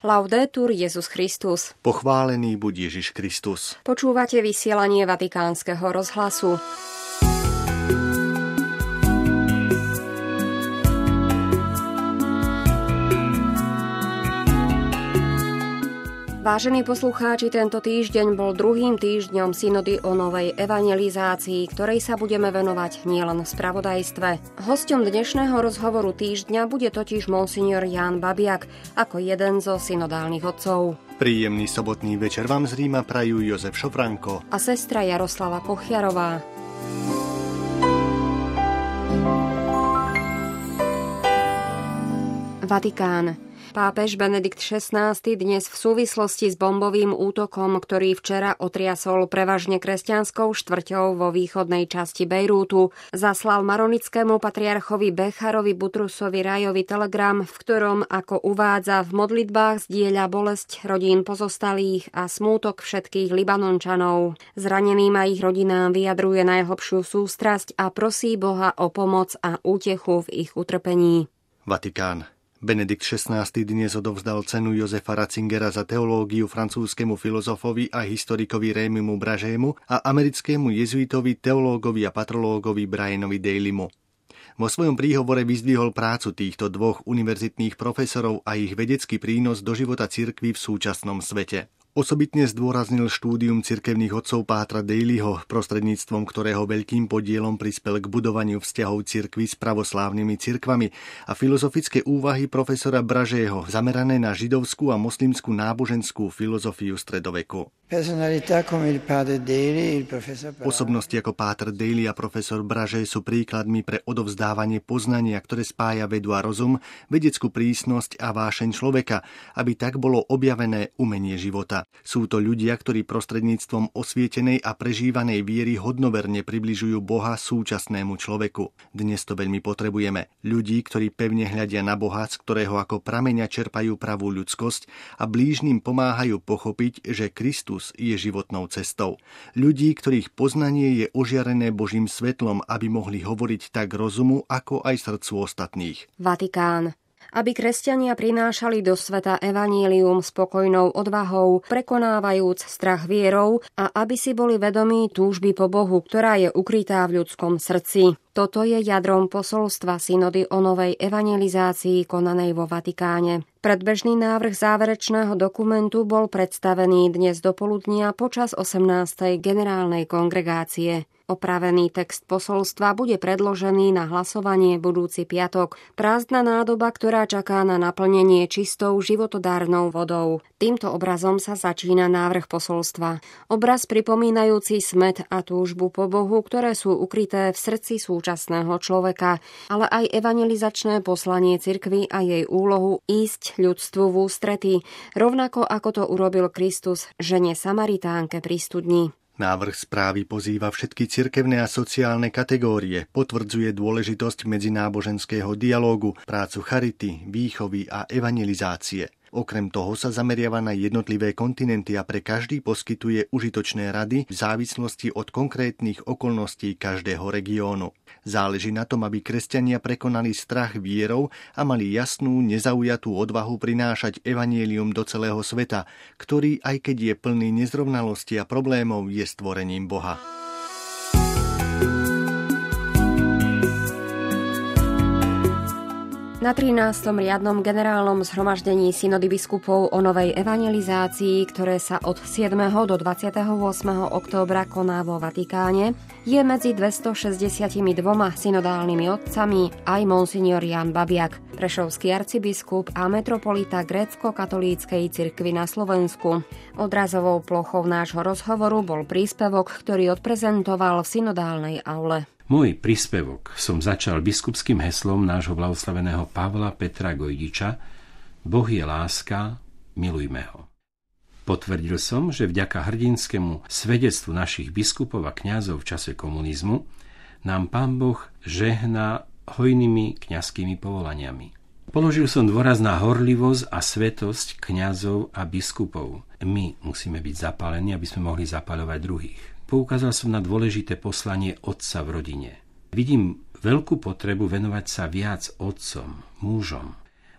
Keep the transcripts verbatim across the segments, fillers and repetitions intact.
Laudetur Jesus Christus. Pochválený buď Ježiš Kristus. Počúvate vysielanie Vatikánskeho rozhlasu. Vážení poslucháči, tento týždeň bol druhým týždňom synody o novej evangelizácii, ktorej sa budeme venovať nielen v spravodajstve. Hosťom dnešného rozhovoru týždňa bude totiž monsignor Ján Babiak ako jeden zo synodálnych otcov. Príjemný sobotný večer vám z Ríma prajú Jozef Šofranko a sestra Jaroslava Kochiarová. Vatikán. Pápež Benedikt šestnásty dnes v súvislosti s bombovým útokom, ktorý včera otriasol prevažne kresťanskou štvrťou vo východnej časti Bejrútu, zaslal maronickému patriarchovi Becharovi Butrusovi Rajovi telegram, v ktorom, ako uvádza, v modlitbách zdieľa bolesť rodín pozostalých a smútok všetkých Libanončanov. Zraneným a ich rodinám vyjadruje najhlbšiu sústrasť a prosí Boha o pomoc a útechu v ich utrpení. Vatikán. Benedikt šestnásty dnes odovzdal cenu Josefa Ratzingera za teológiu francúzskému filozofovi a historikovi Rémimu Bražému a americkému jezuitovi, teológovi a patrológovi Brianovi Dalymu. Vo svojom príhovore vyzdvihol prácu týchto dvoch univerzitných profesorov a ich vedecký prínos do života cirkvi v súčasnom svete. Osobitne zdôraznil štúdium cirkevných otcov pátra Dalyho, prostredníctvom ktorého veľkým podielom prispel k budovaniu vzťahov cirkvi s pravoslávnymi cirkvami, a filozofické úvahy profesora Bražého zamerané na židovskú a moslimskú náboženskú filozofiu stredoveku. Osobnosti ako páter Daly a profesor Bražé sú príkladmi pre odovzdávanie poznania, ktoré spája vedu a rozum, vedeckú prísnosť a vášeň človeka, aby tak bolo objavené umenie života. Sú to ľudia, ktorí prostredníctvom osvietenej a prežívanej viery hodnoverne približujú Boha súčasnému človeku. Dnes to veľmi potrebujeme. Ľudí, ktorí pevne hľadia na Boha, z ktorého ako prameňa čerpajú pravú ľudskosť a blížnym pomáhajú pochopiť, že Kristus je životnou cestou. Ľudí, ktorých poznanie je ožiarené Božím svetlom, aby mohli hovoriť tak rozumu, ako aj srdcu ostatných. Vatikán. Aby kresťania prinášali do sveta evanílium spokojnou odvahou, prekonávajúc strach vierou, a aby si boli vedomí túžby po Bohu, ktorá je ukrytá v ľudskom srdci. Toto je jadrom posolstva synody o novej evangelizácii konanej vo Vatikáne. Predbežný návrh záverečného dokumentu bol predstavený dnes dopoludnia počas osemnástej generálnej kongregácie. Opravený text posolstva bude predložený na hlasovanie budúci piatok. Prázdna nádoba, ktorá čaká na naplnenie čistou životodárnou vodou. Týmto obrazom sa začína návrh posolstva. Obraz pripomínajúci smäd a túžbu po Bohu, ktoré sú ukryté v srdci súčasného človeka, ale aj evangelizačné poslanie cirkvi a jej úlohu ísť ľudstvu v ústrety, rovnako ako to urobil Kristus žene Samaritánke pri studni. Návrh správy pozýva všetky cirkevné a sociálne kategórie, potvrdzuje dôležitosť medzináboženského dialógu, prácu charity, výchovy a evangelizácie. Okrem toho sa zameriava na jednotlivé kontinenty a pre každý poskytuje užitočné rady v závislosti od konkrétnych okolností každého regiónu. Záleží na tom, aby kresťania prekonali strach vierou a mali jasnú, nezaujatú odvahu prinášať evanjelium do celého sveta, ktorý, aj keď je plný nezrovnalostí a problémov, je stvorením Boha. Na trinástom riadnom generálnom zhromaždení synody biskupov o novej evangelizácii, ktoré sa od siedmeho do dvadsiateho ôsmeho októbra koná vo Vatikáne, je medzi dvestošesťdesiatdva synodálnymi otcami aj monsignor Ján Babiak, prešovský arcibiskup a metropolita grécko-katolíckej cirkvi na Slovensku. Odrazovou plochou nášho rozhovoru bol príspevok, ktorý odprezentoval v synodálnej aule. Môj príspevok som začal biskupským heslom nášho blahoslaveného Pavla Petra Gojdiča Boh je láska, milujme ho. Potvrdil som, že vďaka hrdinskému svedectvu našich biskupov a kňazov v čase komunizmu nám Pán Boh žehná hojnými kňazskými povolaniami. Položil som dôraz na horlivosť a svetosť kňazov a biskupov. My musíme byť zapálení, aby sme mohli zapaľovať druhých. Poukázal som na dôležité poslanie otca v rodine. Vidím veľkú potrebu venovať sa viac otcom, mužom,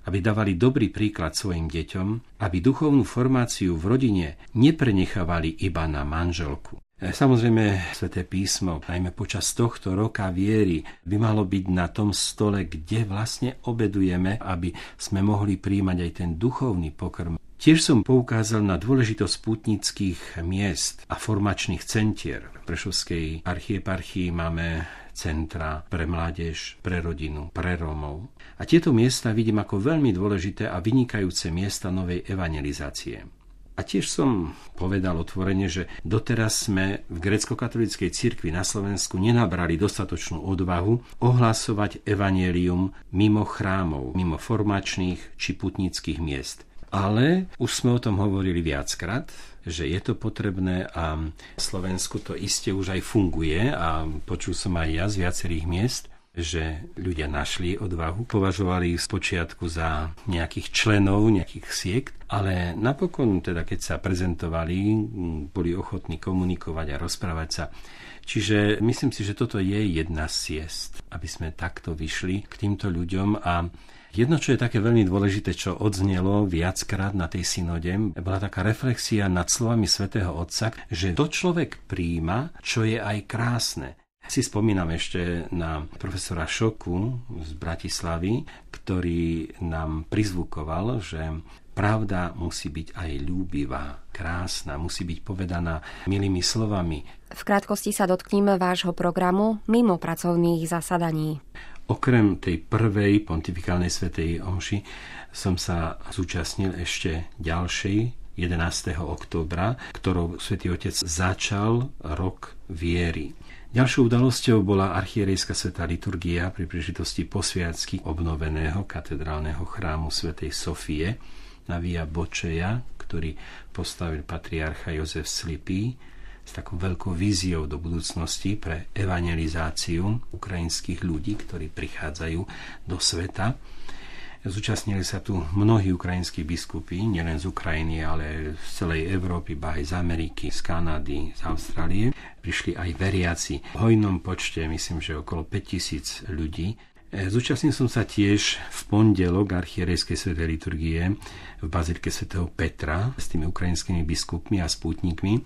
aby dávali dobrý príklad svojim deťom, aby duchovnú formáciu v rodine neprenechávali iba na manželku. Samozrejme, Sväté písmo, najmä počas tohto roka viery, by malo byť na tom stole, kde vlastne obedujeme, aby sme mohli príjmať aj ten duchovný pokrm. Tiež som poukázal na dôležitosť pútnických miest a formačných centier. V Prešovskej archieparchii máme centra pre mládež, pre rodinu, pre Rómov. A tieto miesta vidím ako veľmi dôležité a vynikajúce miesta novej evangelizácie. A tiež som povedal otvorene, že doteraz sme v grécko-katolíckej cirkvi na Slovensku nenabrali dostatočnú odvahu ohlasovať evanjelium mimo chrámov, mimo formačných či putnických miest. Ale už sme o tom hovorili viackrát, že je to potrebné a v Slovensku to iste už aj funguje a počul som aj ja z viacerých miest, že ľudia našli odvahu, považovali ich spočiatku za nejakých členov, nejakých siekt, ale napokon, teda keď sa prezentovali, boli ochotní komunikovať a rozprávať sa. Čiže myslím si, že toto je jedna z ciest, aby sme takto vyšli k týmto ľuďom. A jedno, čo je také veľmi dôležité, čo odznelo viackrát na tej synode, bola taká reflexia nad slovami svätého Otca, že to človek prijíma, čo je aj krásne. Si spomínam ešte na profesora Šoku z Bratislavy, ktorý nám prizvukoval, že pravda musí byť aj ľúbivá, krásna, musí byť povedaná milými slovami. V krátkosti sa dotkníme vášho programu mimo pracovných zasadaní. Okrem tej prvej pontifikálnej svätej omši som sa zúčastnil ešte ďalšej, jedenásteho októbra, ktorou Svätý Otec začal rok viery. Ďalšou udalosťou bola archierejská svätá liturgia pri príležitosti posviacky obnoveného katedrálneho chrámu svätej Sofie na Via Bočeja, ktorý postavil patriarcha Jozef Slipý s takou veľkou víziou do budúcnosti pre evangelizáciu ukrajinských ľudí, ktorí prichádzajú do sveta. Zúčastnili sa tu mnohí ukrajinskí biskupy, nielen z Ukrajiny, ale z celej Európy, ba aj z Ameriky, z Kanady, z Austrálie. Prišli aj veriaci v hojnom počte, myslím, že okolo päťtisíc ľudí. Zúčastnil som sa tiež v pondelok archierejskej svätej liturgie v bazilike svätého Petra s tými ukrajinskými biskupmi a spútnikmi.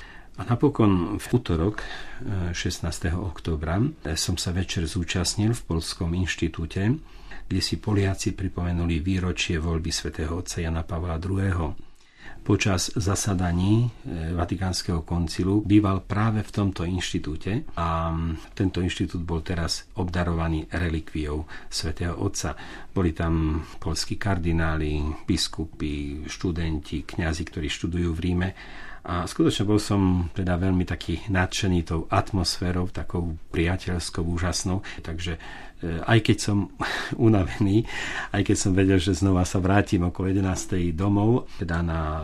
A napokon v utorok šestnásteho októbra som sa večer zúčastnil v Poľskom inštitúte, kde si Poliaci pripomenuli výročie voľby svätého Otca Jana Pavla druhého. Počas zasadaní Vatikánskeho koncilu býval práve v tomto inštitúte a tento inštitút bol teraz obdarovaný relikviou svätého Otca. Boli tam poľskí kardináli, biskupy, študenti, kňazi, ktorí študujú v Ríme. A skutočne bol som teda veľmi taký nadšený tou atmosférou, takou priateľskou, úžasnou. Takže aj keď som unavený, aj keď som vedel, že znova sa vrátim okolo jedenástej domov, teda na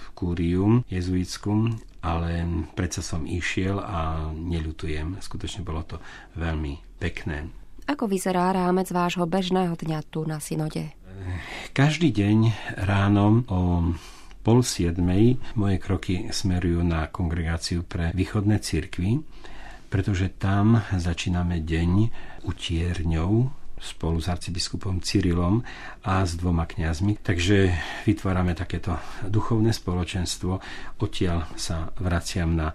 kúriu jezuitsku, ale predsa som išiel a neľutujem. Skutočne bolo to veľmi pekné. Ako vyzerá rámec vášho bežného dňa tu na synode? Každý deň ráno o pol siedmej moje kroky smerujú na kongregáciu pre východné cirkvi, pretože tam začíname deň utierňou spolu s arcibiskupom Cyrilom a s dvoma kňazmi. Takže vytvárame takéto duchovné spoločenstvo. Odtiaľ sa vraciam na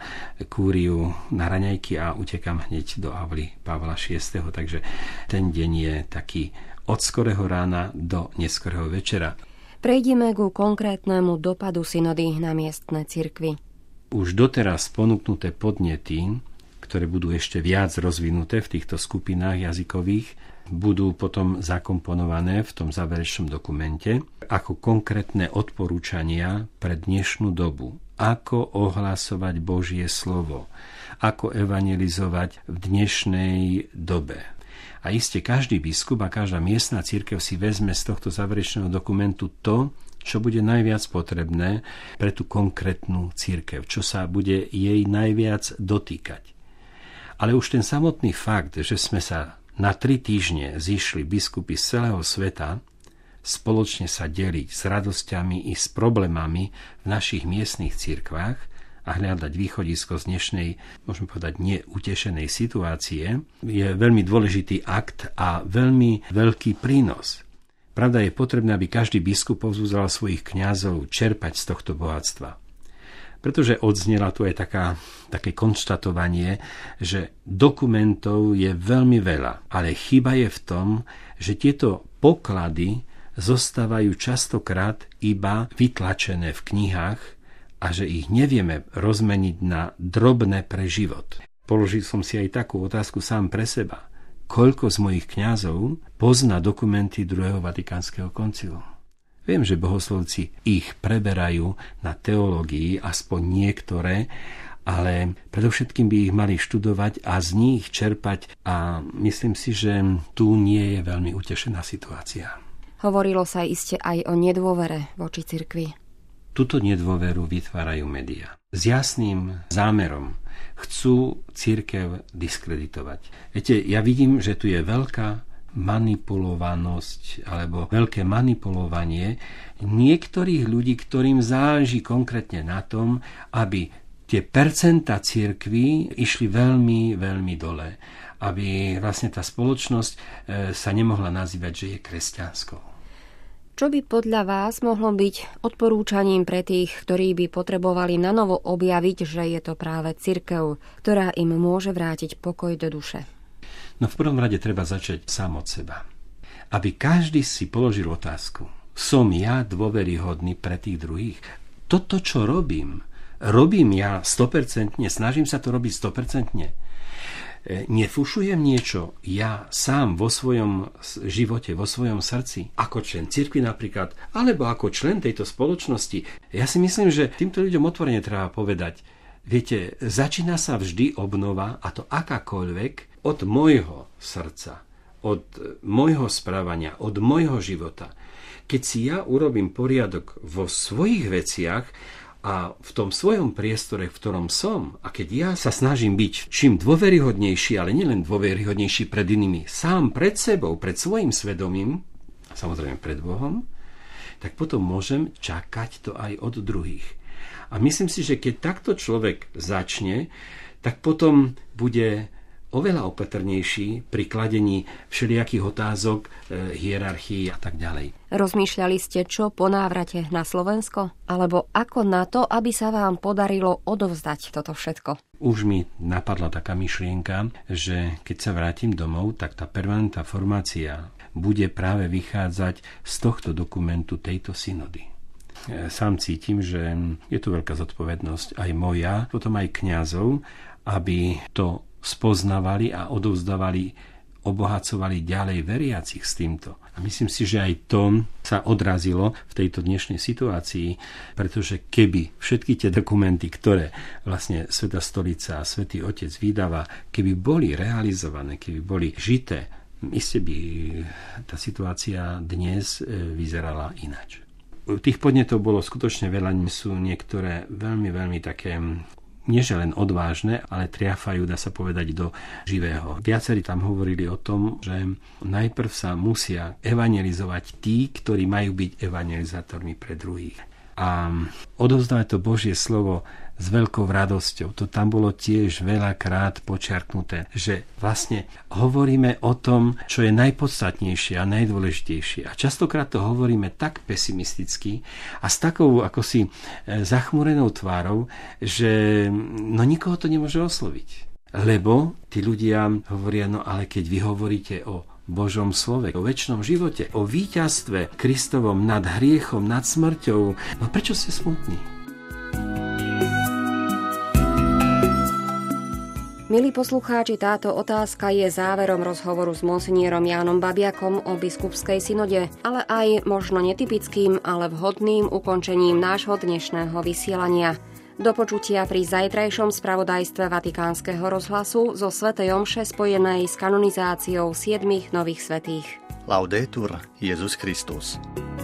kúriu na raňajky a utekam hneď do avly Pavla šiesteho. Takže ten deň je taký od skorého rána do neskorého večera. Prejdime ku konkrétnemu dopadu synody na miestne cirkvi. Už doteraz ponúknuté podnety, ktoré budú ešte viac rozvinuté v týchto skupinách jazykových, budú potom zakomponované v tom záverečnom dokumente ako konkrétne odporúčania pre dnešnú dobu. Ako ohlasovať Božie slovo, ako evangelizovať v dnešnej dobe. A iste každý biskup a každá miestna cirkev si vezme z tohto záverečného dokumentu to, čo bude najviac potrebné pre tú konkrétnu cirkev, čo sa bude jej najviac dotýkať. Ale už ten samotný fakt, že sme sa na tri týždne zišli biskupy z celého sveta, spoločne sa deliť s radosťami i s problémami v našich miestnych cirkvách a hľadať východisko z dnešnej, môžeme povedať, neutešenej situácie, je veľmi dôležitý akt a veľmi veľký prínos. Pravda, je potrebné, aby každý biskup povzbudzal svojich kňazov čerpať z tohto bohatstva. Pretože odznela tu aj taká, také konštatovanie, že dokumentov je veľmi veľa, ale chyba je v tom, že tieto poklady zostávajú častokrát iba vytlačené v knihách a že ich nevieme rozmeniť na drobné pre život. Položil som si aj takú otázku sám pre seba. Koľko z mojich kňazov pozná dokumenty druhého Vatikánskeho koncilu? Viem, že bohoslovci ich preberajú na teológii, aspoň niektoré, ale predovšetkým by ich mali študovať a z nich čerpať a myslím si, že tu nie je veľmi utešená situácia. Hovorilo sa iste aj o nedôvere voči cirkvi. Tuto nedôveru vytvárajú médiá. S jasným zámerom chcú cirkev diskreditovať. Viete, ja vidím, že tu je veľká manipulovanosť alebo veľké manipulovanie niektorých ľudí, ktorým záleží konkrétne na tom, aby tie percentá cirkví išli veľmi, veľmi dole. Aby vlastne tá spoločnosť sa nemohla nazývať, že je kresťanskou. Čo by podľa vás mohlo byť odporúčaním pre tých, ktorí by potrebovali nanovo objaviť, že je to práve cirkev, ktorá im môže vrátiť pokoj do duše? No v prvom rade treba začať sám od seba. Aby každý si položil otázku. Som ja dôveryhodný pre tých druhých? Toto, čo robím, robím ja sto percent, snažím sa to robiť sto percent? Nefušujem niečo ja sám vo svojom živote, vo svojom srdci, ako člen cirkvi napríklad, alebo ako člen tejto spoločnosti. Ja si myslím, že týmto ľuďom otvorene treba povedať, viete, začína sa vždy obnova, a to akákoľvek, od môjho srdca, od môjho správania, od môjho života. Keď si ja urobím poriadok vo svojich veciach, a v tom svojom priestore, v ktorom som, a keď ja sa snažím byť čím dôveryhodnejší, ale nielen dôveryhodnejší pred inými, sám pred sebou, pred svojim svedomím, samozrejme pred Bohom, tak potom môžem čakať to aj od druhých. A myslím si, že keď takto človek začne, tak potom bude oveľa opatrnejší pri kladení všelijakých otázok, e, hierarchii a tak ďalej. Rozmýšľali ste, čo po návrate na Slovensko? Alebo ako na to, aby sa vám podarilo odovzdať toto všetko? Už mi napadla taká myšlienka, že keď sa vrátim domov, tak tá permanentná formácia bude práve vychádzať z tohto dokumentu tejto synody. Sám cítim, že je tu veľká zodpovednosť aj moja, potom aj kňazov, aby to spoznávali a odovzdávali, obohacovali ďalej veriacich s týmto. A myslím si, že aj to sa odrazilo v tejto dnešnej situácii, pretože keby všetky tie dokumenty, ktoré vlastne Svätá stolica a Svätý Otec vydáva, keby boli realizované, keby boli žité, iste by tá situácia dnes vyzerala ináč. Tých podnetov bolo skutočne veľa, sú niektoré veľmi, veľmi také nie že len odvážne, ale triafajú, dá sa povedať, do živého. Viacerí tam hovorili o tom, že najprv sa musia evangelizovať tí, ktorí majú byť evangelizátormi pre druhých. A odovzdávať to Božie slovo s veľkou radosťou. To tam bolo tiež veľakrát počiarknuté, že vlastne hovoríme o tom, čo je najpodstatnejšie a najdôležitejšie. A častokrát to hovoríme tak pesimisticky a s takou ako si zachmúrenou tvárou, že no nikoho to nemôže osloviť. Lebo tí ľudia hovoria, no ale keď vy hovoríte o Božom slove, o večnom živote, o víťazstve Kristovom nad hriechom, nad smrťou, no prečo ste smutní? Milí poslucháči, táto otázka je záverom rozhovoru s monsignierom Jánom Babiakom o biskupskej synode, ale aj možno netypickým, ale vhodným ukončením nášho dnešného vysielania. Do počutia pri zajtrajšom spravodajstve Vatikánskeho rozhlasu zo svätej omše spojenej s kanonizáciou siedmich nových svätých. Laudetur Jesus Christus.